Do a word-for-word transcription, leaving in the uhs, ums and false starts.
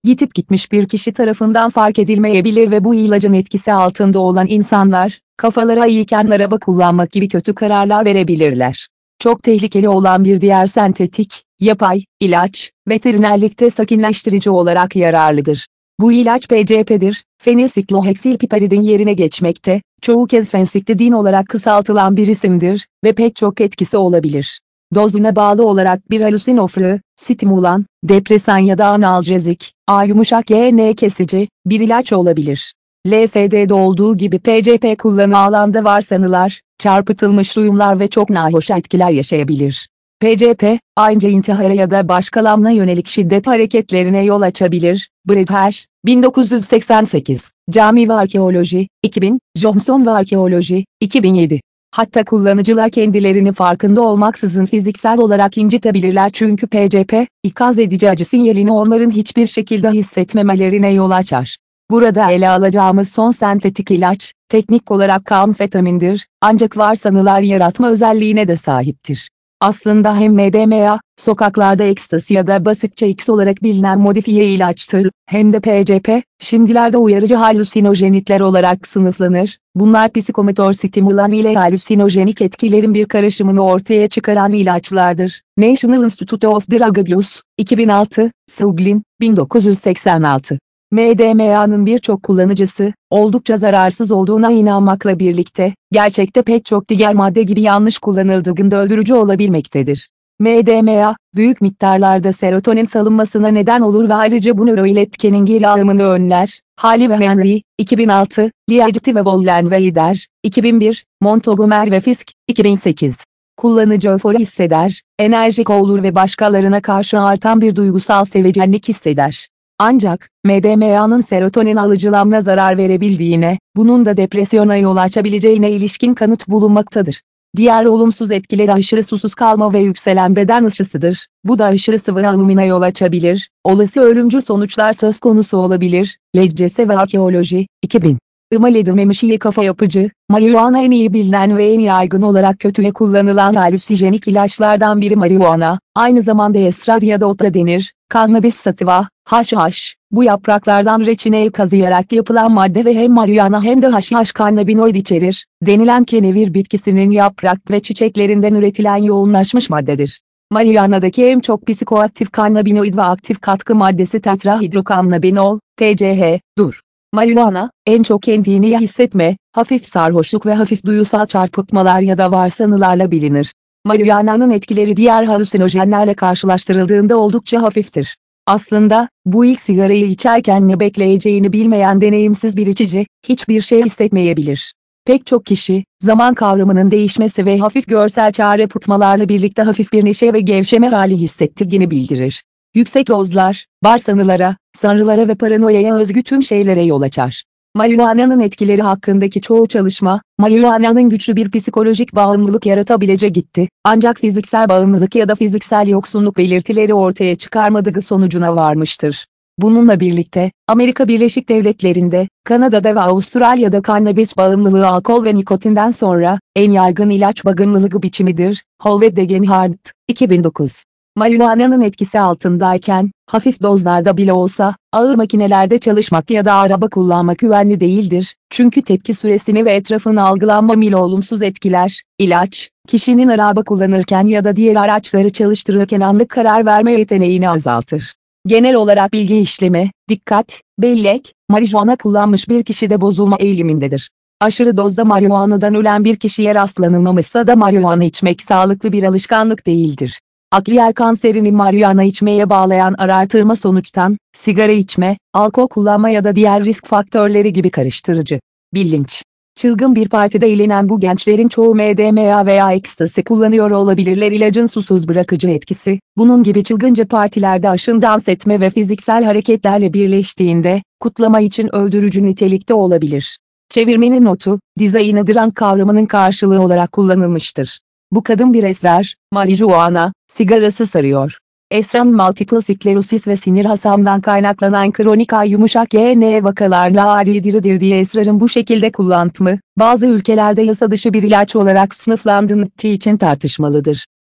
Yitip gitmiş bir kişi tarafından fark edilmeyebilir ve bu ilacın etkisi altında olan insanlar, kafaları iyiyken araba kullanmak gibi kötü kararlar verebilirler. Çok tehlikeli olan bir diğer sentetik, yapay, ilaç, veterinerlikte sakinleştirici olarak yararlıdır. Bu ilaç P C P'dir, fenilsikloheksilpiperidin yerine geçmekte, çoğu kez fensiklidin olarak kısaltılan bir isimdir ve pek çok etkisi olabilir. Dozuna bağlı olarak bir halüsinofre, stimulan, depresan ya da analjezik, A yumuşak Y N kesici, bir ilaç olabilir. L S D'de olduğu gibi P C P kullanı alanda varsanılar, çarpıtılmış duyumlar ve çok nahoş etkiler yaşayabilir. P C P, ayrıca intihara ya da başkalarına yönelik şiddet hareketlerine yol açabilir. Bredher, bin dokuz yüz seksen sekiz, Cami ve Arkeoloji, iki bin, Johnson ve Arkeoloji, iki bin yedi. Hatta kullanıcılar kendilerini farkında olmaksızın fiziksel olarak incitebilirler çünkü P C P, ikaz edici acı sinyalini onların hiçbir şekilde hissetmemelerine yol açar. Burada ele alacağımız son sentetik ilaç, teknik olarak kamfetamindir, ancak varsanılar yaratma özelliğine de sahiptir. Aslında hem M D M A, sokaklarda ekstasi ya da basitçe X olarak bilinen modifiye ilaçtır, hem de P C P, şimdilerde uyarıcı halüsinojenitler olarak sınıflanır. Bunlar psikomotor stimulan ile halüsinojenik etkilerin bir karışımını ortaya çıkaran ilaçlardır. National Institute of Drug Abuse, iki bin altı, Suglin, bin dokuz yüz seksen altı. M D M A'nın birçok kullanıcısı, oldukça zararsız olduğuna inanmakla birlikte, gerçekte pek çok diğer madde gibi yanlış kullanıldığında öldürücü olabilmektedir. M D M A, büyük miktarlarda serotonin salınmasına neden olur ve ayrıca bu nöroiletkenin ilahımını önler. Hali ve Henry, iki bin altı, Liageti ve Bollen ve Lider, iki bin bir, Montgomery ve Fisk, iki bin sekiz. Kullanıcı öfori hisseder, enerjik olur ve başkalarına karşı artan bir duygusal sevecenlik hisseder. Ancak, M D M A'nın serotonin alıcılamına zarar verebildiğine, bunun da depresyona yol açabileceğine ilişkin kanıt bulunmaktadır. Diğer olumsuz etkileri aşırı susuz kalma ve yükselen beden ısısıdır. Bu da aşırı sıvı alımına yol açabilir. Olası ölümcül sonuçlar söz konusu olabilir. Leccese ve Arkeoloji, iki bin. İmal edilmemiş iyi kafa yapıcı, marihuana en iyi bilinen ve en yaygın olarak kötüye kullanılan halüsinojenik ilaçlardan biri marihuana, aynı zamanda esrar ya da ot da denir. Cannabis sativa, haşhaş, bu yapraklardan reçineyi kazıyarak yapılan madde ve hem marihuana hem de haşhaş kannabinoid içerir, denilen kenevir bitkisinin yaprak ve çiçeklerinden üretilen yoğunlaşmış maddedir. Marihuana'daki en çok psikoaktif kannabinoid ve aktif katkı maddesi tetrahidrokannabinol, T C H'dur. Marihuana, en çok kendini iyi hissetme, hafif sarhoşluk ve hafif duyusal çarpıtmalar ya da varsanılarla bilinir. Marihuana'nın etkileri diğer halüsinojenlerle karşılaştırıldığında oldukça hafiftir. Aslında, bu ilk sigarayı içerken ne bekleyeceğini bilmeyen deneyimsiz bir içici, hiçbir şey hissetmeyebilir. Pek çok kişi, zaman kavramının değişmesi ve hafif görsel çarpıtmalarla birlikte hafif bir neşe ve gevşeme hali hissettiğini bildirir. Yüksek dozlar, barsanılara, sanrılara ve paranoyaya özgü tüm şeylere yol açar. Marihuana'nın etkileri hakkındaki çoğu çalışma, marihuana'nın güçlü bir psikolojik bağımlılık yaratabileceği gitti, ancak fiziksel bağımlılık ya da fiziksel yoksunluk belirtileri ortaya çıkarmadığı sonucuna varmıştır. Bununla birlikte, Amerika Birleşik Devletleri'nde, Kanada'da ve Avustralya'da kannabis bağımlılığı alkol ve nikotinden sonra, en yaygın ilaç bağımlılığı biçimidir. Hall ve Degenhardt, iki bin dokuz. Marihuana'nın etkisi altındayken, hafif dozlarda bile olsa, ağır makinelerde çalışmak ya da araba kullanmak güvenli değildir. Çünkü tepki süresini ve etrafın algılanma ile olumsuz etkiler. İlaç, kişinin araba kullanırken ya da diğer araçları çalıştırırken anlık karar verme yeteneğini azaltır. Genel olarak bilgi işleme, dikkat, bellek, marihuana kullanmış bir kişide bozulma eğilimindedir. Aşırı dozda marihuanadan ölen bir kişiye rastlanılmamışsa da marihuana içmek sağlıklı bir alışkanlık değildir. Akciğer kanserini marihuana içmeye bağlayan araştırma sonuçtan, sigara içme, alkol kullanma ya da diğer risk faktörleri gibi karıştırıcı. Bilinç. Çılgın bir partide eğlenen bu gençlerin çoğu M D M A veya ekstasi kullanıyor olabilirler. İlacın susuz bırakıcı etkisi, bunun gibi çılgınca partilerde aşın dans etme ve fiziksel hareketlerle birleştiğinde, kutlama için öldürücü nitelikte olabilir. Çevirmenin notu, designer drug kavramının karşılığı olarak kullanılmıştır. Bu kadın bir esrar, marijuana, sigarası sarıyor. Esrar multiple sklerosis ve sinir hasarından kaynaklanan kronik A yumuşak Y N vakalarla ağrıdırıdır diye esrarın bu şekilde kullanımı, bazı ülkelerde yasa dışı bir ilaç olarak sınıflandırıldığı için tartışmalıdır.